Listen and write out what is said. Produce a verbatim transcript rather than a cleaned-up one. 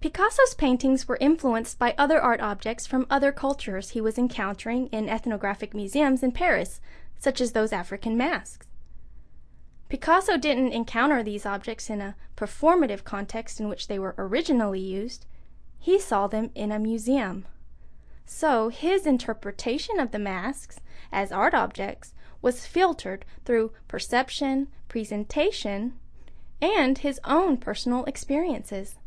Picasso's paintings were influenced by other art objects from other cultures he was encountering in ethnographic museums in Paris, such as those African masks. Picasso didn't encounter these objects in a performative context in which they were originally used. He saw them in a museum. So his interpretation of the masks as art objects was filtered through perception, presentation, and his own personal experiences.